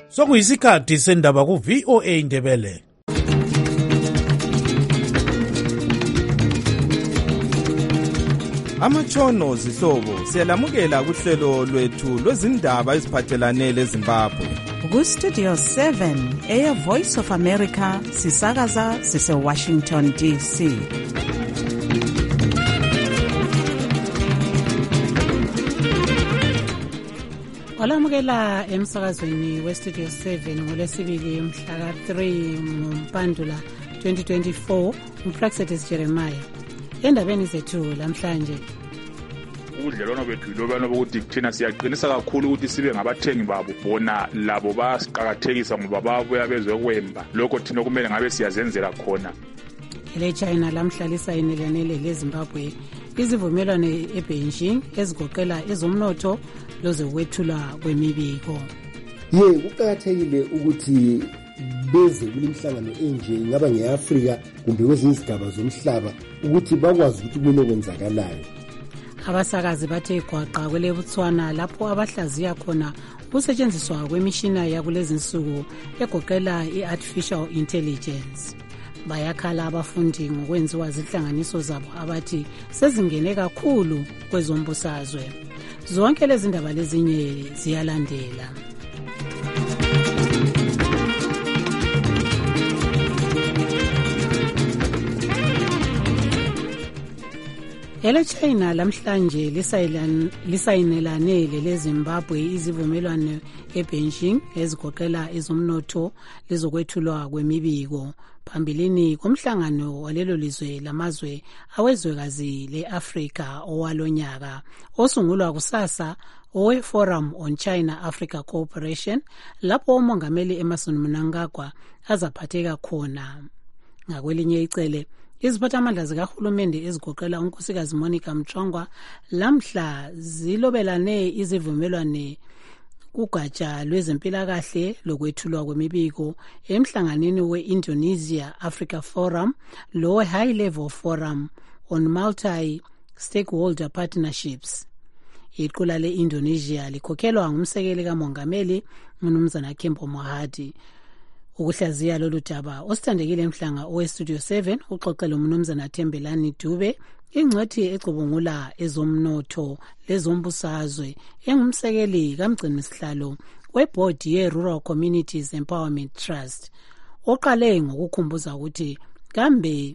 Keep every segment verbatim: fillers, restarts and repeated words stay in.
Sokuyisikhathi sendaba ku V O A Indebele. Amatshono zihlobo siyalamukela kuhlelo lwethu lwezindaba eziphathelane leZimbabwe. Ku Studio seven eya Voice of America sisakaza sise Washington D C. Olamukela emsakazweni we Studio seven ngolwesibili mhla ka three ngoMpandula twenty twenty-four uPraxetis Jeremiah. Endabeni zethu lamhlanje ubudlelwano bethu lobana bokuthi thina siyaqinisa kakhulu ukuthi sibe ngabathengi babo bona labo basiqhakathekisa ngoba babuya bezokwemba lokho thina kumele ngabe siyazenzela khona. Ele China lamhlalisa inelanele leZimbabwe izivumelwano eBeijing ezigoqela ezomnotho lozokwethula kwemibiko. Ye kuqhakathekile ukuthi beze kulimhlangano enje ngaba ngeAfrika kumbe kwezinye izigaba zomhlaba ukuthi bakwazi ukuthi kumele kwenzakalayo. Abasakazi bathe gwaqa kwele Botswana lapho abahlaziya khona ukusetshenziswa kwemishina yakulezi insuku egoqela iartificial intelligence. Bayakhala abafundi ngokwenziwa zihlanganiso zabo abathi sezingene kakhulu kwezombusazwe. Zonke lezi ndaba lezinye ziyalandela. Ele China lamhlanje lisayinelane leZimbabwe izivumelwano eBeijing ezigoqela ezomnotho lezokwethulwa kwemibiko phambilini komhlangano walelo lizwe lamazwe awezwekazi leAfrika owalonyaka osungulwa kusasa owe Forum on China Africa Cooperation lapho umongameli Emmerson Mnangagwa azaphatheka khona. Ngakwelinye icele iziphathamandla zikahulumende ezigoqela unkosikazi Monica Mchongwa lamhla zilobelane izivumelwane kugatsha lwezempilakahle lokwethulwa kwemibiko emhlanganweni we-Indonesia Africa Forum lo High Level Forum on Multi-Stakeholder Partnerships. Iqula le-Indonesia likhokhelwa ngumsekeli kamongameli uMnumzana Kempo Mohadi. Ukuhlaziya lolu daba osithandekile emhlanga owe Studio seven uxoxela uMnumzana Thembelani Dube ingcwethi ecubungula ezomnotho lezombusazwe engumsekeli kamgcini sihlalo weboard ye-Rural Communities Empowerment Trust. Oqale ngokukhumbuza ukuthi kambe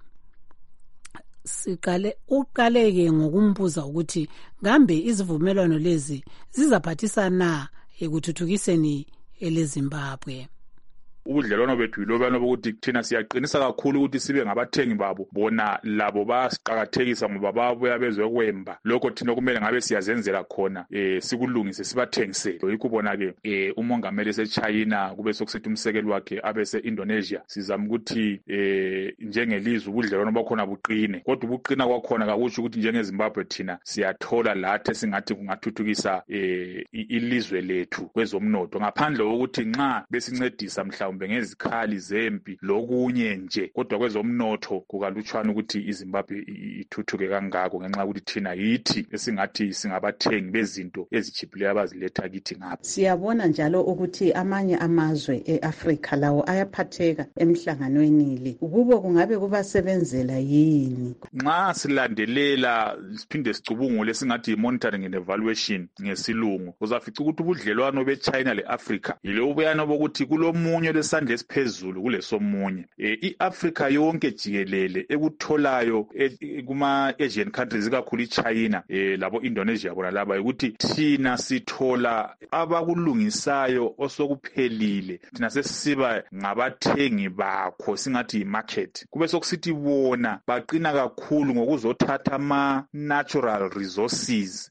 sikale uqaleke ngokumbuza ukuthi kambe izivumelwano lezi zizaphathisana ekuthuthukiseni eleZimbabwe. Ubudlelwano bethu lobana bokuthi thina siyaqinisa kakhulu ukuthi sibe ngabathengi babo bona labo basiqhakathekisa ngoba babuya bezokwemba lokho thina kumele ngabe siyazenzela khona eh sikulungise sibathengisele. Yikho bona ke eh umongameli seChina kube sokusithi umsekeli wakhe abese Indonesia sizama ukuthi eh njengelizwe ubudlelwano bakhona buqine kodwa ubuqina kwakhona kakusho ukuthi njengeZimbabwe thina siyathola lathe singathi kungathuthukisa eh ilizwe lethu kwezomnotho ngaphandle kokuthi nxa besincedisa mhla ngezikhali zempi lokunye nje kodwa kwezomnotho kukalutshwana ukuthi iZimbabwe ithuthuke kangako ngenxa ukuthi thina yithi esingathi singabathengi bezinto ezichiphileyo abaziletha kithi ngapha. Siyabona njalo ukuthi amanye amazwe eAfrika lawo ayaphatheka emhlanganweni le ukubo kungabe kubasebenzela yini. Nxa silandelela siphinde sicubungule singathi monitoring and evaluation ngesilungu uzafica ukuthi ubudlelwano beChina leAfrika yilo ubuyana bokuthi kulomunye lesandla esiphezulu kulesomunye. E, iAfrika yonke jikelele ekutholayo e, kuma Asian countries kakhulu iChina e, labo Indonesia bona laba ukuthi thina sithola abakulungisayo osokuphelile thina sesiba ngabathengi bakho singathi imarket kube sokusithi bona baqina kakhulu ngokuzothatha ama natural resources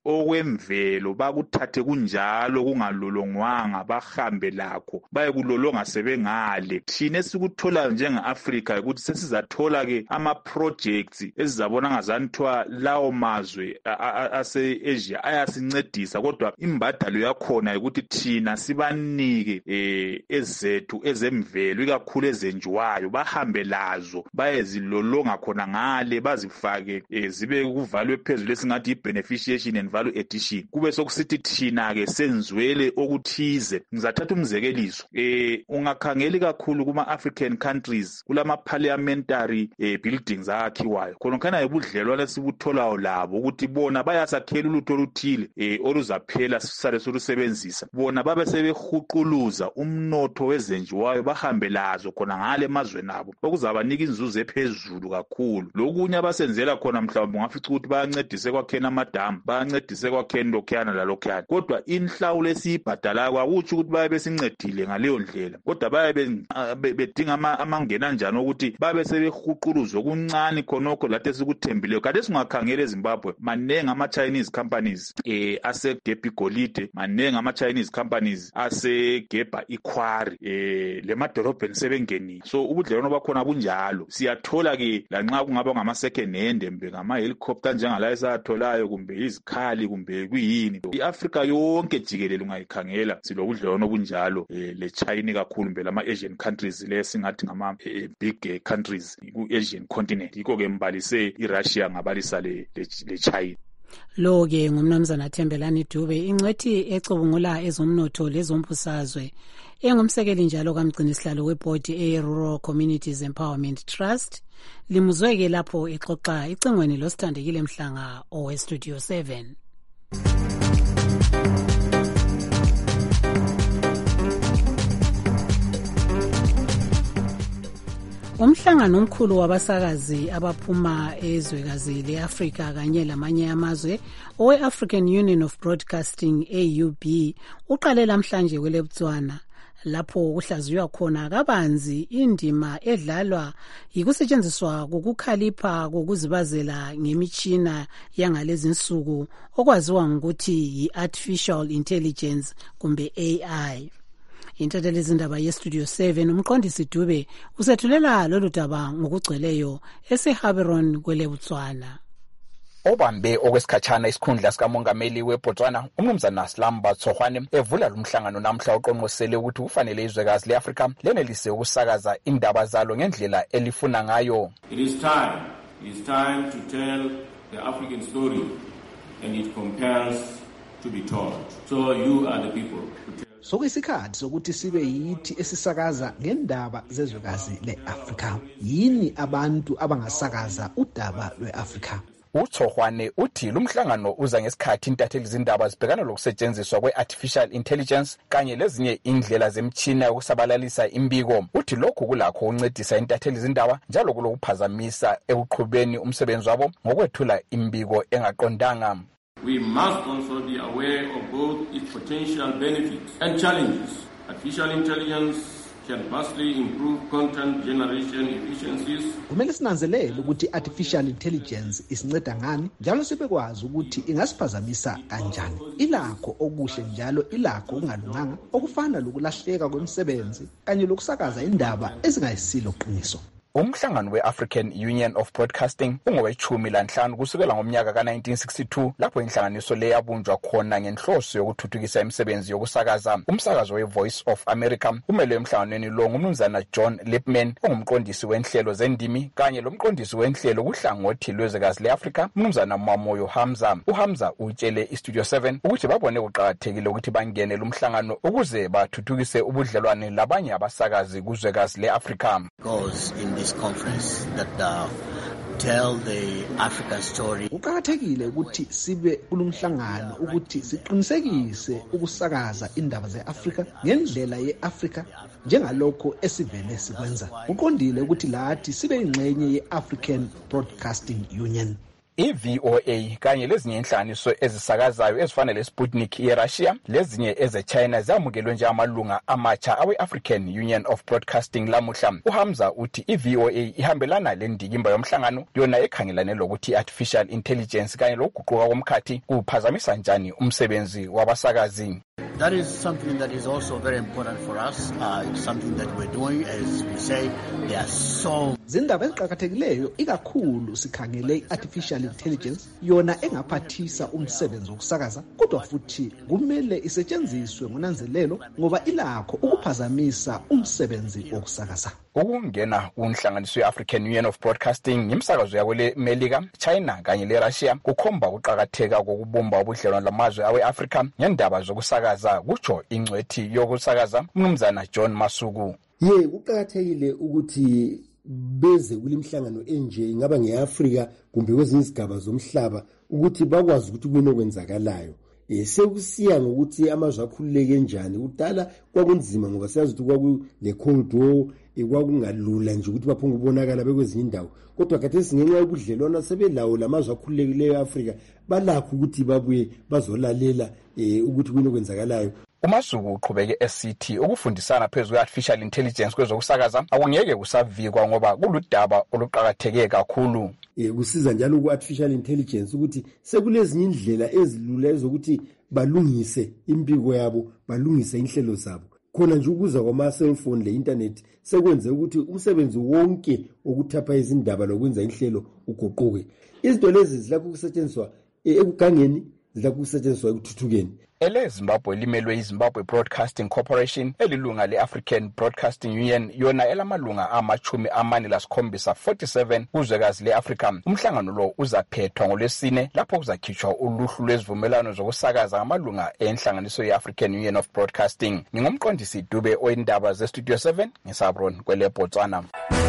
okwemvelo bakuthathe kunjalo kungalolongwanga bahambe lakho baye kulolonga sebe ngale. Thina esikutholayo njenge-Africa ukuthi sesizathola ke ama-projects ezizabona ngazanithiwa lawo mazwe ase-Asia ayasincedisa, kodwa imbadalo yakhona ukuthi thina sibanike eh ezethu ezemvelo ikakhulu ezenjiwayo bahambe lazo bayezilolonga khona ngale bazifake eh, zibe kuvalwe phezulu esingathi i-beneficiation and value addition. Kube sokusithi thina ke senzwele okuthize. Ngizathatha umzekeliso eh ungakhangeli kakhulu kuma African countries kulama parliamentary eh, buildings akhiwayo khona khana ebudlelwane sibutholayo labo ukuthi bona bayasakhela ulutho oluthile eh oluzaphela sisale solusebenzisa bona babe sebehuquluza umnotho wezenjiwayo bahambe lazo khona ngale emazweni abo okuzabanika inzuzo ephezulu kakhulu. Lokunye abasenzela khona mhlawumbe ngafica ukuthi bayancedise kwakhena amadamu bayancedise kwakhena lokhuyana lalokhuyana, kodwa inhlawulo esiyibhadalayo kwakuthi ukuthi baye besincedile ngaleyo ndlela, kodwa baye bedinga amangena kanjani ukuthi babe sebehuquluza okuncane khonokho lathi esikuthembileyo. Kade singakhangela eZimbabwe manengi ama Chinese companies eh asegebha igolide, manengi ama Chinese companies asegebha ikhwari eh lemadolobheni sebengenile. So ubudlelwano bakhona bunjalo. Siyathola ke lanxa kungaba ngama second hand mbe ngama helicopter njengala esatholayo kumbe izikhali kumbe kuyini. iAfrica yonke jikelele ungayikhangela silobudlelwano bunjalo eh le China kakhulu mbe lama Asian countries lesingathi ngama eh, big eh, countries ku Asian continent. Yiko ke mbalise iRussia ngabalisa le le China. Lo ke ngumnumzana Thembelani Dube ingcwethi ecubungula ezomnotho lezombusazwe engumsekeli njalo kamgcini isihlalo weboard e-Rural Communities Empowerment Trust. Limuzweke lapho exoxa icingweni losithandekile Mhlanga owe Studio seven. Umhlangano omkhulu wabasakazi abaphuma ezwekazi leAfrika kanye lamanye amazwe owe-African Union of Broadcasting A U B uqale namhlanje kweleBotswana lapho kuhlaziywa khona kabanzi indima edlalwa yikusetshenziswa kokukhalipha kokuzibazela ngemitshina yangalezi nsuku okwaziwa ngokuthi yi-artificial intelligence kumbe A I. Intatheli izindaba yeStudio seven umqondisi Dube usethulela lolu daba ngokugcweleyo eseHaberon kweleBotswana. Obambe okwesikhatshana isikhundla sikamongameli weBotswana umnumzana Slamba Tsohwane evula lumhlangano namhla oqonqosele ukuthi kufanele izwekazi leAfrika lenelise ukusakaza indaba zalo ngendlela elifuna ngayo. It is time, it is time to tell the African story and it compels to be told. So you are the people who tell. Sokuyisikhathi sokuthi sibe yithi esisakaza ngendaba zezwekazi leAfrika. Yini abantu abangasakaza udaba lweAfrika? uTsohwane uthi lumhlangano uza ngesikhathi intatheli izindaba zibhekana lokusetshenziswa kwe-artificial intelligence kanye lezinye indlela zemtshina yokusabalalisa imbiko. Uthi lokhu kulakho ukuncedisa intatheli izindaba njalo kulokuphazamisa ekuqhubeni umsebenzi wabo ngokwethula imbiko engaqondanga. We must also be aware of both its potential benefits and challenges. Artificial intelligence can vastly improve content generation efficiencies. Kumele sinanzelele ukuthi artificial intelligence isinceda ngani njalo sibekwazi ukuthi ingasiphazamisa kanjani. Ilakho okuhle njalo ilakho okungalunganga okufana lokulahleka kwemisebenzi kanye lokusakaza indaba ezingayisilo qiniso. Umhlangano we-African Union of Broadcasting ungowechumi lanhlanu kusukela ngomnyaka ka nineteen sixty-two lapho inhlanganiso le yabunjwa khona ngenhloso yokuthuthukisa imisebenzi yokusakaza. Umsakazo we-Voice of America umele emhlanganweni lo ngumnumzana John Lipman ongumqondisi wenhlelo zendimi kanye lomqondisi wenhlelo kuhlangothi lwezwekazi le-Afrika umnumzana Mamoyo Hamza. uHamza utshele iStudio seven ukuthi babone kuqakathekile ukuthi bangene lumhlangano ukuze bathuthukise ubudlelwane labanye abasakazi kuzwekazi le-Afrika. This conference that uh, tell the African story. Uqakathekile ukuthi sibe kulumhlangano ukuthi siqinisekise ukusakaza indaba zeAfrika ngendlela yeAfrika njengalokho esivele sikwenza. Uqondile ukuthi lathi sibe ingxenye yeAfrican Broadcasting Union. I-V O A kanye lezinye inhlanganiso ezisakazayo ezifana leSputnik yeRussia lezinye ezeChina zamukelwe nje amalunga amatsha awe-African Union of Broadcasting lamuhla. uHamza uthi i-V O A ihambelana lendikimba yomhlangano yona ekhangelane lokuthi artificial intelligence kanye lokuguquka komkhathi kuphazamisa njani umsebenzi wabasakazi. That is something that is also very important for us. Uh, it's something that we're doing, as we say, there are so... Zindaba eziqhakathekileyo ikakhulu sikhangele i-artificial intelligence yona engaphathisa umsebenzi wokusakaza kodwa futhi kumele isetshenziswe ngonanzelelo ngoba ilakho ukuphazamisa umsebenzi wokusakaza. Ukungena kunhlanganiso ye-African Union of Broadcasting ngimsakazo yakwele Melika, China kanye le-Russia kukhomba ukuqakatheka kokubumba ubudlelwano lamazwe awe-Afrika ngendaba zokusakaza kutsho ingcwethi yokusakaza umnumzana John Masuku. Ye kuqakathekile ukuthi beze kulimhlangano enje ingaba ngeAfrika kumbe kwezinye izigaba zomhlaba ukuthi bakwazi ukuthi kunokwenzakalayo. Eh sekusiya ngokuthi amazwe akhululeke kanjani. Udala kwakunzima ngoba siyazi ukuthi kwakule Cold War ekwakungalula nje ukuthi baphunga ubonakala bekwezinye indawo. Kodwa khathesi ngenxa yobudlelwano sebelawo lamazwe akhululekileyo eAfrika balakho ukuthi babuye bazolalela eh ukuthi kunokwenzakalayo. uMasuku uqhubeke esithi ukufundisana phezulu kwe-artificial intelligence kwezokusakaza akungeke kusavikwa ngoba kuludaba oluqakatheke kakhulu. Eh kusiza njalo ku-artificial intelligence ukuthi sekulezinye indlela ezilula ezokuthi balungise impiko yabo, balungise inhlelo zabo. Khona nje ukuza kwama-cellphone le-internet sekwenze ukuthi umsebenzi wonke okuthapha izindaba lokwenza inhlelo uguquke. Izinto lezi zilapho kusetshenziswa ekugangeni, zilapho kusetshenziswa ekuthuthukeni. Ele Zimbabwe limelwe iZimbabwe Broadcasting Corporation elilunga le-African Broadcasting Union yona elamalunga amachumi amane lasikhombisa forty-seven kuzwekazi le-Afrika. Umhlangano lo uzaphethwa ngolwesine lapho kuzakhitshwa uluhlu lwezivumelwano zokusakaza amalunga enhlanganiso ye-African Union of Broadcasting. Ngingumqondisi Dube oyindaba ze-Studio seven ngisabron kwele Botswana.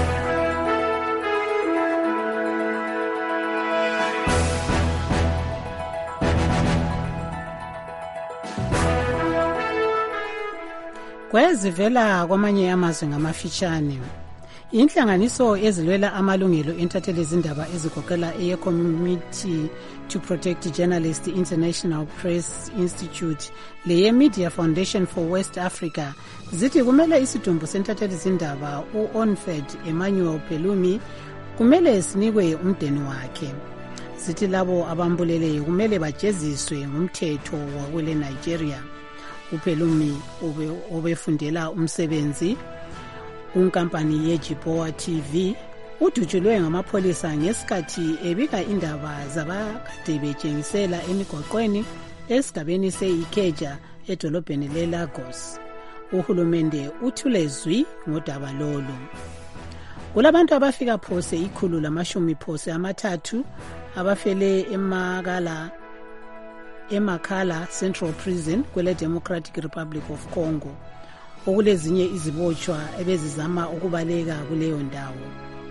Kwezivela kwamanye amazwe ngamafitshane. Inhlanganiso ezilwela amalungelo entathelwe izindaba ezigoqela eye-Committee to Protect Journalists International Press Institute leye Media Foundation for West Africa zithi kumele isidumbu sentatheli izindaba u-Onfed Emmanuel Pelumi kumele sinikwe umdeni wakhe. Zithi labo abambuleleyo kumele bajeziswe ngumthetho wakwele Nigeria. uPelumi obefundela umsebenzi kunkampani yeJiboa T V udutshulwe ngamapholisa ngesikhathi ebika indaba zabakade betshengisela emigoqweni esigabeni se-Ikeja edolobheni le-Lagos. Uhulumende uthule zwi ngodaba lolu. Kulabantu abafika phose ikhulu lamashumi phose amathathu abafele emakala eMakala Central Prison kwele Democratic Republic of Congo. Okulezinye izibotshwa ebezizama ukubaleka kuleyo ndawo.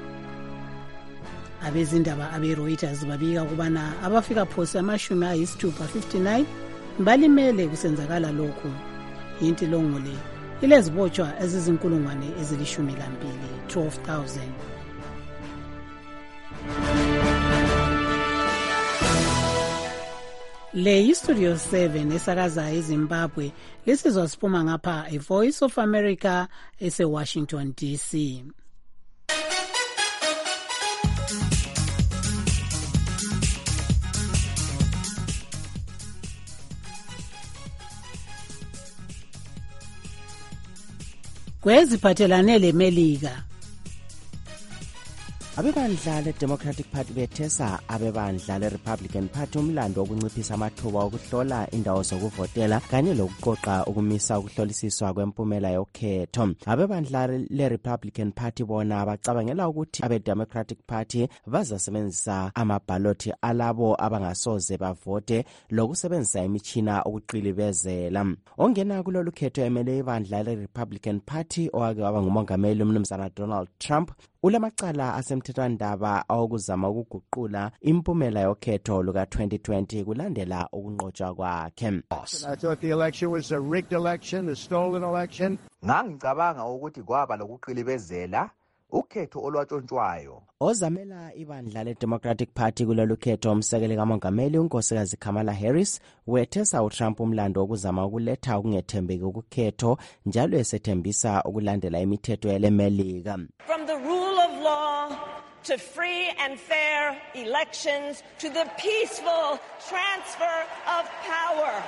Abezindaba abe-Reuters babika kubana abafika phose amashumi ayisithupha fifty-nine balimele kusenzakala lokhu. Intilongo le ilezibotshwa ezizinkulungwane ezilishumi lambili twelve thousand. Le iStudio seven esakaza eZimbabwe lisizwa siphuma ngapha eVoice of America ese-Washington D C. Kweziphathelane leMelika abebandla le-Democratic Party bethesa abebandla le-Republican Party umlando wokunciphisa amathuba okuhlola indawo zokuvotela kanye lokuqoqa ukumisa ukuhlolisiswa kwempumela yokhetho. Abebandla le-Republican Party bona bacabangela ukuthi abe-Democratic Party bazasebenzisa amabhaloti alabo abangasoze bavote lokusebenzisa imitshina ukuqilibezela. Ongena kulolu khetho emele ibandla le-Republican Party owake waba ngumongameli umnumzana Donald Trump ulamacala asemthethwandaba awokuzama ukuguqula impumela yokhetho luka twenty twenty kulandela ukunqotshwa kwakhe. I thought the election was a rigged election, a stolen election. Ngangicabanga ukuthi kwaba lokuqilibezela ukhetho olwatshontshwayo. Ozamela ibandla le-Democratic Party kulolu khetho umsekeli kamongameli unkosikazi Kamala Harris wethesa uTrump umlando wokuzama ukuletha ukungethembeki ukukhetho njalo esethembisa ukulandela imithetho yeleMelika. From the rule of law to free and fair elections, to the peaceful transfer of power.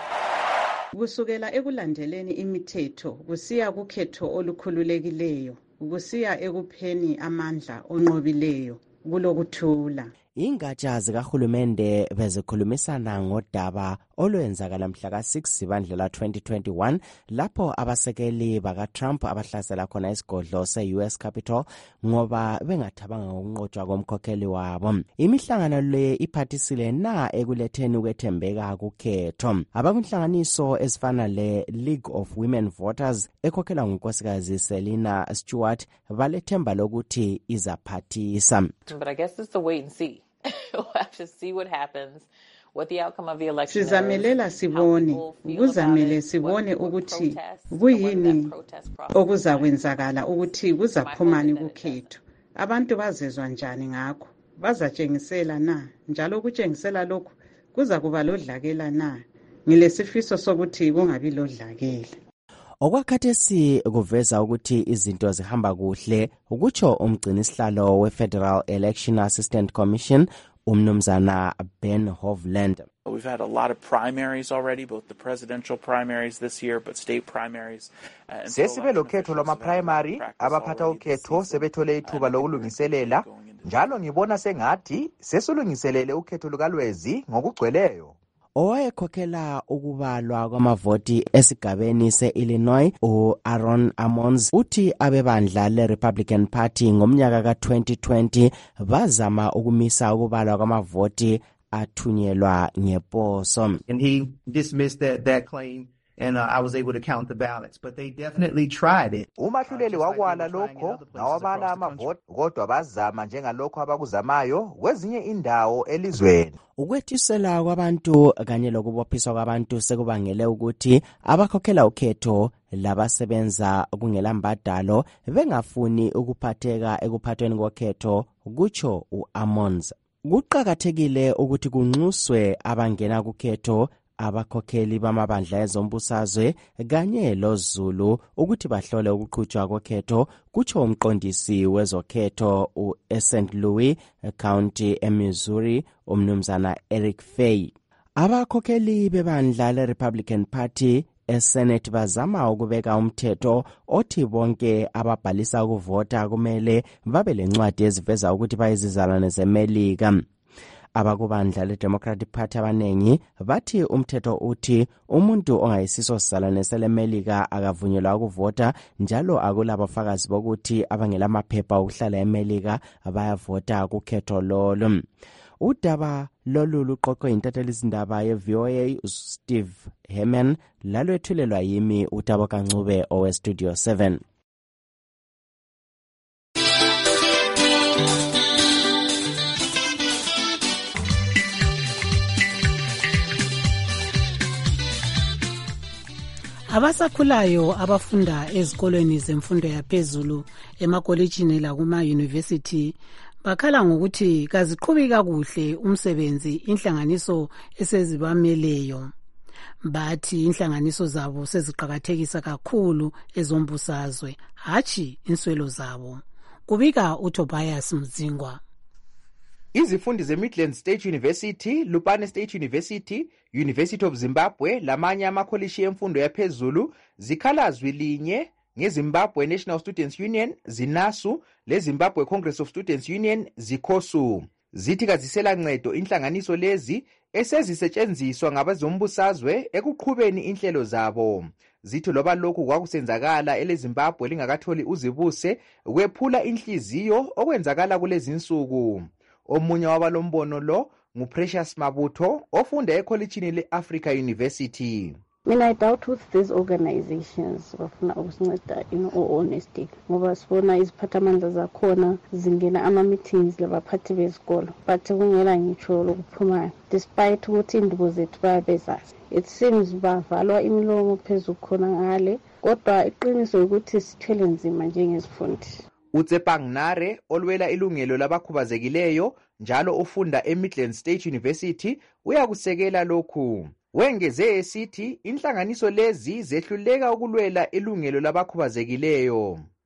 Kusukela ekulandeleni imithetho kusiya kukhetho olukhululekileyo, kusiya ekupheni amandla onqobileyo kulokuthula. Ingatsha zikahulumende bezikhulumisana ngodaba olwenzakala mhla ka six Zibandlela twenty twenty-one lapho abasekeli baka-Trump abahlasela khona isigodlo se-U S Capitol ngoba bengathabanga ngokunqotshwa komkhokheli wabo. Imihlangano le iphathisile na ekuletheni ukwethembeka kukhetho. Abakunhlanganiso ezifana le-League of Women Voters ekhokhelwa ngunkosikazi Selina Stewart balethemba lokuthi izaphathisa. But I guess it's the wait and see. We'll have to see what happens, what the outcome of the election is. Sizamelela sibone, kuzamele sibone ukuthi kuyini okuzakwenzakala ukuthi kuzaphumani kukhetho. Abantu bazezwa njani ngakho? Bazatshengisela na? Njalo ukutshengisela lokhu kuza kuba lodlakela na? Ngilesifiso sokuthi kungabi lodlakela. Okwakhathesi kuveza ukuthi izinto zihamba kuhle ukutsho umgcinisihlalo we-Federal Election Assistant Commission umnumzana Ben Hovland. We've had a lot of primaries already, both the presidential primaries this year, but state primaries. Uh, Sesibe lokhetho lwama primary abaphatha ukhetho sebethole ithuba lokulungiselela, njalo ngibona sengathi sesulungiselele ukhetho lukalwezi ngokugcweleyo. Owayekhokhela ukubalwa kwamavoti esigabeni se-Illinois u-Aaron Ammons uthi abebandla le-Republican Party ngomnyaka ka twenty twenty bazama ukumisa ukubalwa kwamavoti athunyelwa ngeposo. And he dismissed that, that claim. And uh, I was able to count the ballots, but they definitely tried it. Umahluleli wakwala lokho nawabala amavoti kodwa bazama njengalokho abakuzamayo kwezinye indawo elizweni. Ukwethisela kwabantu kanye lokubophiswa kwabantu sekubangele ukuthi abakhokhela ukhetho labasebenza kungelambadalo bengafuni ukuphatheka ekuphathweni kokhetho, kutsho u-Ammons. Kuqakathekile ukuthi kunxuswe abangena kukhetho abakhokheli bamabandla ezombusazwe kanye loZulu ukuthi bahlole ukuqhutshwa kokhetho, kutsho umqondisi wezokhetho u-Saint Louis County eMissouri umnumzana Eric Fay. Abakhokheli bebandla le-Republican Party eSenate bazama ukubeka umthetho othi bonke ababhalisa ukuvota kumele babe lencwadi eziveza ukuthi bayizizalwane zeMelika. Abakubandla le-Democratic Party abanengi bathi umthetho uthi umuntu ongayisiso sizalwane seleMelika akavunyelwa ukuvota, njalo akulabafakazi bokuthi abangelamaphepha okuhlala eMelika bayavota kukhetho lolo. Udaba lolu luqoqwe intatheli izindaba ye-V O A Steve Herman lalwethulelwa yimi uTabo Kancube owe-Studio seven. Abasakhulayo abafunda ezikolweni zemfundo yaphezulu emakolejini lakuma-university bakhala ngokuthi kaziqhubi kakuhle umsebenzi inhlanganiso esezibameleyo. Bathi inhlanganiso zabo seziqakathekisa kakhulu ezombusazwe, hatshi inswelo zabo. Kubika uTobias Mzingwa. Izifundi ze-Midland State University, Lupane State University, University of Zimbabwe lamanye amakholishi emfundo yaphezulu zikhala zwi linye ngeZimbabwe National Students Union, ZINASU, leZimbabwe Congress of Students Union, ZICOSU. Zithi kazisela ncedo inhlanganiso lezi esezisetshenziswa ngabazombusazwe ekuqhubeni inhlelo zabo. Zithi loba lokhu kwakusenzakala eleZimbabwe lingakatholi uzibuse kwephula inhliziyo okwenzakala kulezi insuku. Omunye wabalombono lo nguPrecious Mabutho ofunda ekholejini le-Africa University. Mina I doubt with these organizations bafuna ukusinceda in all honesty ngoba sibona iziphathamandla zakhona zingena ama-meetings labaphathi bezikolo but kungela ngitsho lokuphumayo despite ukuthi indubo zethu bayabezazi. It seems bavalwa imilomo phezulu khona ngale kodwa iqiniso ukuthi sithwele nzima njengezifundi. Utsepang Nare olwela ilungelo labakhubazekileyo njalo ufunda eMidland State University uyakusekela lokhu. Wengeze esithi inhlanganiso lezi zehluleka ukulwela ilungelo labakhubazekileyo.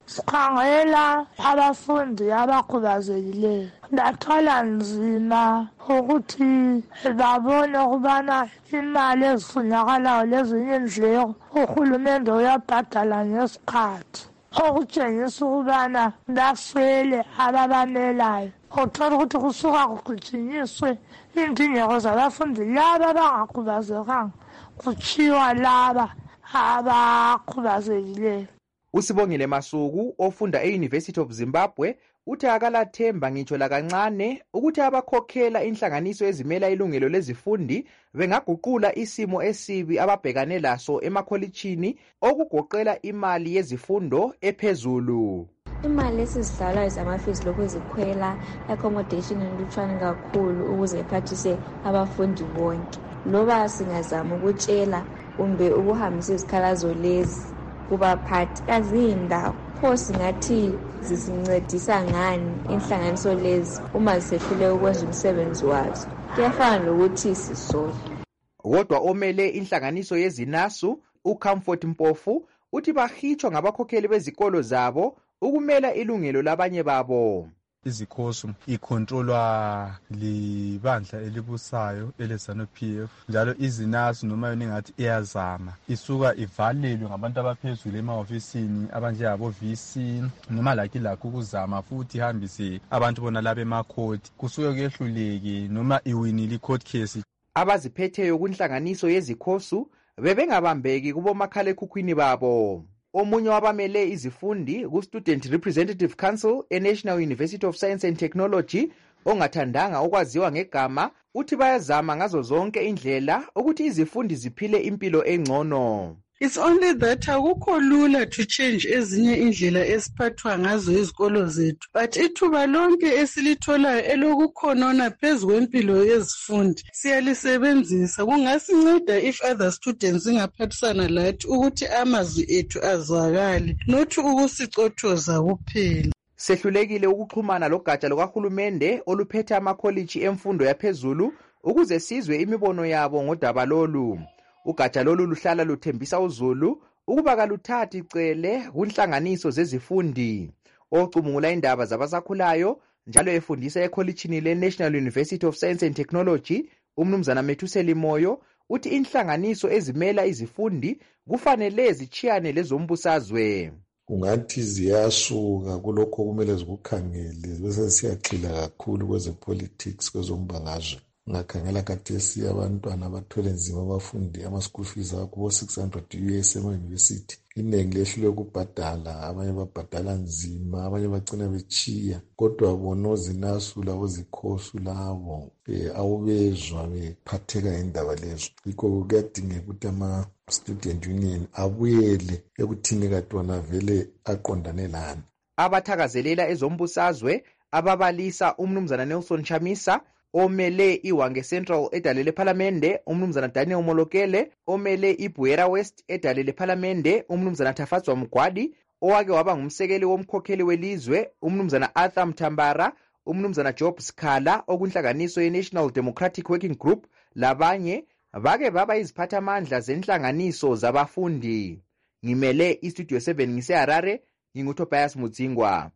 sikhangela abafundi abakhubazekileyo. Ndathwala nzima ukuthi babone ukubana imali ezifunakalayo lezinye indleko uhulumende uyabhadala ngesikhathi, okutshengisa ukubana baswele ababamelayo. Uthola ukuthi kusuka kugijinyiswe indingeko zabafundi laba abangakhubazekanga kuchiwa laba abakhubazekileyo. Usibongile Masuku ofunda e-University of Zimbabwe uthi akalathemba ngitsho lakancane ukuthi abakhokhela inhlanganiso ezimela ilungelo lezifundi bengaguqula isimo esibi ababhekane laso emakholitshini okugoqela imali yezifundo ephezulu. Imali esizidlalayo zamafees lokhu ezikhwela accommodation enlutshwane kakhulu ukuze iphathise abafundi bonke. Loba singazama ukutshela kumbe ukuhambisa izikhalazo lezi kubaphathi kazindawo, pho singathi zisincedisa ngani inhlanganiso lezi uma zisehlule ukwenza umsebenzi wazo. Kuyafana lokuthi sisole. Kodwa omele inhlanganiso yezinasu uComfort Mpofu uthi bahitshwa ngabakhokheli bezikolo zabo ukumela ilungelo labanye babo. Izikhoso icontrolwa libandla elibusayo eleZANU-P F, njalo izinasu noma yona ngathi iyazama isuka ivalelwe ngabantu abaphezulu emahofisini abanjengabo V C noma laki lakho ukuzama futhi ihambise abantu bona laba emakhoti kusuke kuyehluleke noma iwinile i-court case. Abaziphetheyo kunhlanganiso yezikhoso bebengabambeki kubomakhalekhukhwini babo. Omunye wabamele izifundi ku-Student Representative Council e-National University of Science and Technology ongathandanga okwaziwa ngegama uthi bayazama ngazo zonke indlela ukuthi izifundi ziphile impilo engcono. It's only that akukho lula to change ezinye indlela esiphathwa ngazo izikolo zethu, but ithuba lonke esilitholayo elokukhonona phezu kwempilo yezifundi siyalisebenzisa. Kungasinceda if other students ingaphathisana lathi ukuthi amazwi ethu azwakale, not ukusicothoza kuphela. Sehlulekile ukuxhumana logatsha lukahulumende oluphethe amakholiji emfundo yaphezulu ukuze sizwe imibono yabo ngodaba lolu. Ugatsha lolu luhlala luthembisa uzulu ukuba kaluthathi icele kunhlanganiso zezifundi. Ocubungula indaba zabasakhulayo njalo efundisa ekholitshini le-National University of Science and Technology umnumzana Methuseli Moyo uthi inhlanganiso ezimela izifundi kufanele zichiyane lezombusazwe. Ungathi ziyasuka kulokho kumele zikukhangele bese siyagxila kakhulu kwezepolitics kwezombangazwe. Ngakhangela kathesi abantwana abathwele nzima abafundi ama-school fees akubo six hundred U S ema-university. Inengi lehlulwe ukubhadala, abanye babhadala nzima, abanye bagcina bechiya. Kodwa bona ozinasu labo zikhosu labo eh awubezwa bephatheka indaba lezo. Yikho kuyadingeka ukuthi ama-student union abuyele ekuthini katwana vele aqondane lani. Abathakazelela ezombusazwe ababalisa umnumzana Nelson Chamisa omele iWange Central edalele Parliamente umnumzana Daniel Molokele, omele iBuera West edalele Parliamente umnumzana Tafatswa Mgwadi, owake waba ngumsekeli womkhokheli welizwe umnumzana Arthur Mthambara, umnumzana Job Skhala okunhlanganiso ye-National Democratic Working Group, labanye bake baba iziphathamandla zenhlanganiso zabafundi. Ngimele iStudio seven ngise Harare, nginguTobias Mudzingwa.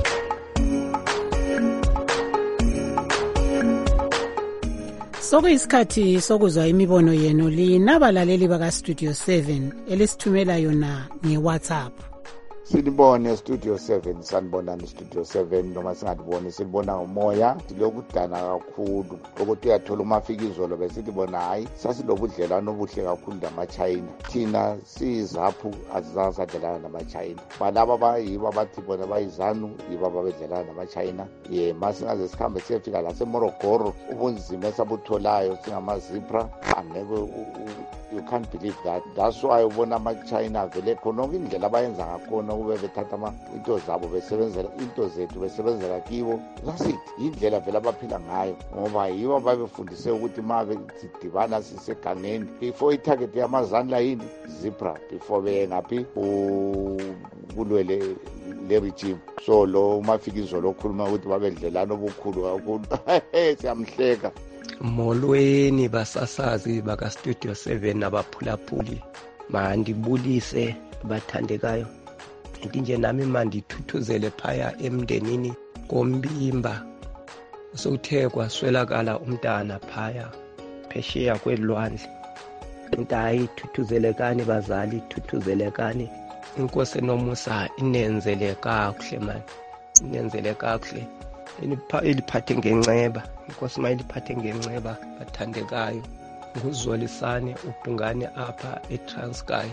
Sokuyisikhathi sokuzwa imibono yenu linabalaleli baka Studio seven elisithumela yona ngeWhatsApp. Silibone Studio seven, sanibonani Studio seven, noma singadiboni silibona ngomoya silokudana kakhulu ukuthi uyathola umafikizolo besithi bona hayi sasilobudlelwano obuhle kakhulu namaChina. Thina sizaphu azizasadlelana namaChina. Balaba bayibo abathi bona bayizanu yibo ababedlelana namaChina. Ye masingaze sikhambe siyefika la seMorogoro ubunzima esabutholayo singamazipra angeke you can't believe that. That's why ubona amaChina vele khona indlela abayenza ngakhona ube bethatha into zabo besebenzela into zethu besebenzela kibo. Lasithi indlela vele abaphila ngayo ngoba yibo ababefundise ukuthi mabe sidibana sisegangeni before itarget yamazanla yini zipra before bengaphi kulwele le regime. So lo mafikizo lokhuluma ukuthi babedlelana obukhulu kakhulu siyamhleka. Molweni basasazi baka Studio seven abaphulaphuli mandibulise bathandekayo. ngithi nje nami mandithuthuzele phaya emndenini koMbimba sokuthe kwaswelakala umntana phaya phesheya kwelwandle. Ntayi thuthuzelekani bazali, thuthuzelekani. Inkosi enomusa inenzele kakuhle mani, inenzele kakuhle. Iliphathe ngenceba, inkosi mayiliphathe ngenceba bathandekayo. Nguzolisane ubhungane apha eTranskei.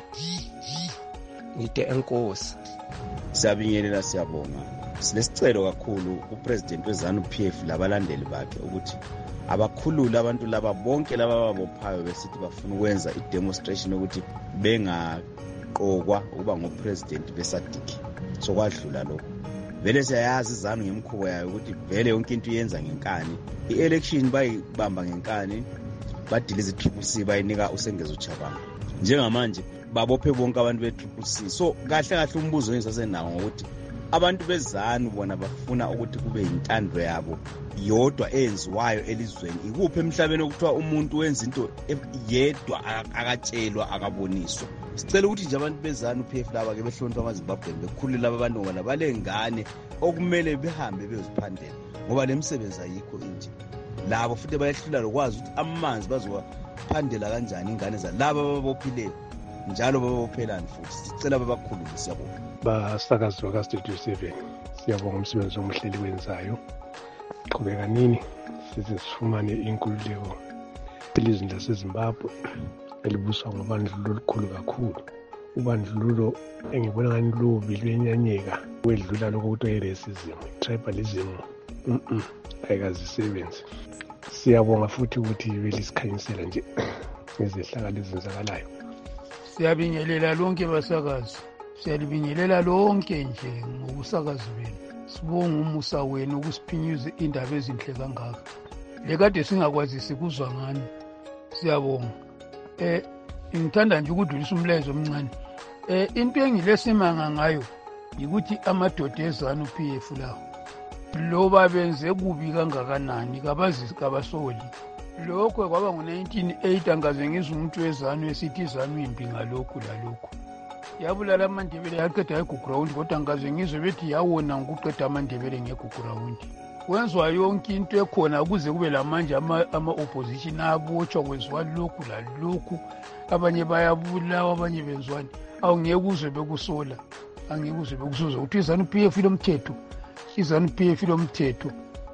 Ngide enkosi. Siyabingelela, siyabonga. Sinesicelo kakhulu kupresident weZANU P F labalandeli bakhe ukuthi abakhulule abantu laba bonke laba babophayo besithi bafuna ukwenza i-demonstration ukuthi bengaqokwa ukuba ngopresident besadiki. So kwadlula lokho. Vele siyayazi iZANU ngemkhubo yayo ukuthi vele yonke into iyenza ngenkani. I-election bayibamba ngenkani, badiliza i-Triple C bayinika uSengeza uChabanga. Njengamanje babophe bonke abantu be-Triple C. So kahle kahle umbuzo engisasenawo ngokuthi abantu beZANU bona bafuna ukuthi kube intando yabo yodwa eyenziwayo elizweni. Ikuphi emhlabeni okuthiwa umuntu wenza into yedwa akatshelwa akaboniswa? Sicela ukuthi nje abantu beZANU P F laba ke behlonipha amaZimbabweni bekhulule laba bantu ngoba balengane okumele behambe beyoziphandela ngoba lemsebenzi ayikho inje. Labo futhi bayahlula lokwazi ukuthi amanzi bazowaphandela kanjani ingane zalabo ababophileyo njalo babophelani futhi. Sicela babakhulule, siyabonga. Basakazi bakaStudio seven, siyabonga umsebenzi omhleli wenzayo. Qhubeka nini size sifumane inkululeko elizweni laseZimbabwe elibuswa ngobandlululo olukhulu kakhulu. Ubandlululo engibona ngani lubi lwenyanyeka wedlula lokho kuthiwa i-racism, tribalism. Mhm. Ayikazisebenzi. Siyabonga futhi ukuthi belisikhanyisela nje ngezehlakalo ezenzakalayo. Siyabingelela lonke basakazi. Siyalibingelela lonke nje ngokusakazi benu. Sibonga umusa wenu ukusiphinyuza indaba ezinhle kangaka. Lekade singakwazisi kuzwa ngani. Siyabonga. Eh ngithanda nje ukudlulisa umlayezo omncane. Eh into engilesimanga ngayo ukuthi amadoda eZANU P F lawo loba benze kubi kangakanani kabazi kabasoli. Lokho kwaba ngo nineteen oh eight angaze ngizwe umuntu weZANU esithi iZANU impi ngalokho lalokho. Yabulala amandebele yaqeda eGugurawundi kodwa angaze ngizwe bethi yawona ngokuqeda amandebele ngeGugurawundi. Wenzwa yonke into ekhona ukuze kube lamanje ama-opposition abotshwa kwenziwa lokhu lalokhu. Abanye bayabulawa, abanye benzwani. Awungeke uzwe bekusola, angeke uzwe bekusoza ukuthi iZANU P F ilomthetho, iZANU P F ilomthetho.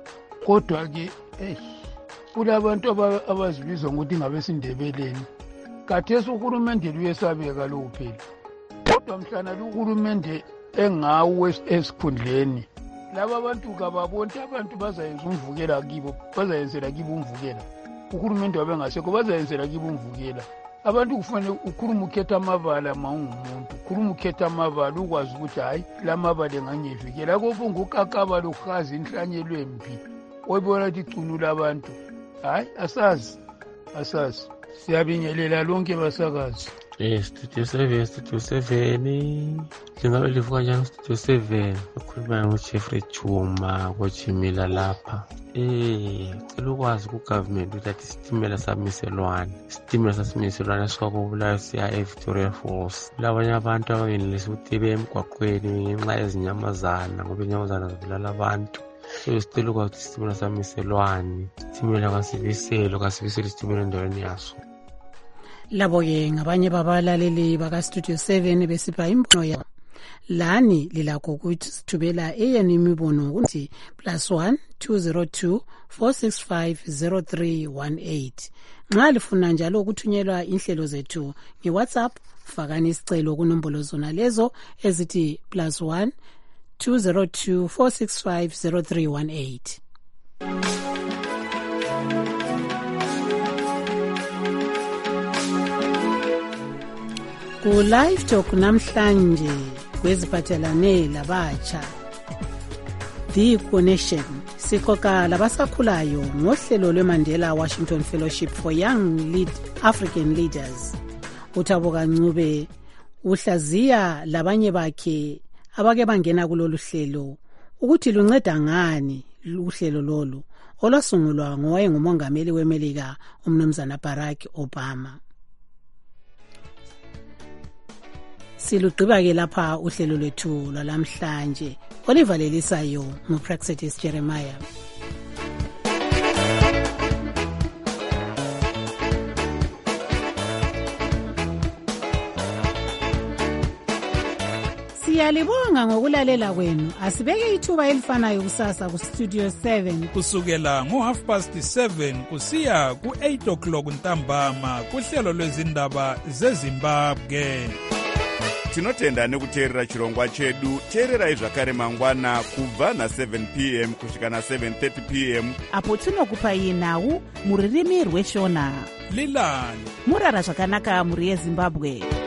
Kodwa-ke eh kulabantu abazibiza ngokuthi ngabesindebeleni. Khathesi uhulumende luyesabeka lokhu phela. Kodwa mhlana uhulumende engawe esikhundleni laba bantu kababonke abantu bazayenza umvukela kibo, bazayenzela kibo umvukela. Uhulumende wabengasekho bazayenzela kibo umvukela. Abantu kufanele ukhuluma ukhetha amabala mawungumuntu, ukhuluma ukhetha amabala ukwazi ukuthi hayi lamabala enganyevikela kopho ngukakaba lokhazi inhlanyelwe empi. Oyibona ukuthi icunula abantu. Hayi asazi, asazi. Siyabingelela lonke basakazi. Eh, Studio seven, Studio seven. Njengabe livuka njani Studio seven? Ukhuluma ngoJeffrey Chuma, koJimila lapha. Eh, cela ukwazi ku-government ukuthi athi isitimela samiselwane. Isitimela sasimiselwane sikwakubulayo siya eVictoria Falls. Labanye abantu abangenelisi ukuthi beye emgwaqweni ngenxa yezinyamazana ngoba inyamazana zibulala abantu. So sicela ukwazi ukuthi isitimela samiselwane. Isitimela kasibiselo, kasibiselo isitimela endaweni yaso. Labo-ke ngabanye babalaleli bakaStudio seven besipha imbono yabo. Lani lilakho ukuthi sithubela eyenu imibono ukuthi plus one two zero two four six five zero three one eight. Nxa lifuna njalo ukuthunyelwa inhlelo zethu ngeWhatsApp, fakani isicelo kunombolo zona lezo ezithi plus one two zero two four six five zero three one eight. Ku live talk namhlanje kweziphathelane labatsha The Connection sikhoka labasakhulayo ngohlelo lweMandela Washington Fellowship for Young Lead African Leaders. Uthabo Kancube uhlaziya labanye bakhe abake bangena kulolu hlelo ukuthi lunceda ngani uhlelo lolu olwasungulwa ngowayengumongameli weMelika umnumzana Barack Obama. Silugqiba-ke lapha uhlelo lwethu lwalamhlanje olivalelisayo nguPraxedis Jeremiah. Siyalibonga ngokulalela kwenu. Asibeke ithuba elifanayo kusasa ku Studio seven kusukela ngo half past seven kusiya ku eight o'clock ntambama kuhlelo lwezindaba zeZimbabwe. Tinotenda nekuteerera chirongwa chedu. Teererai zvakare mangwana kubva na seven p m kusvika na seven thirty p m apo tinokupai nhau muririmi rweshona. Lilani murara zvakanaka muri yeZimbabwe.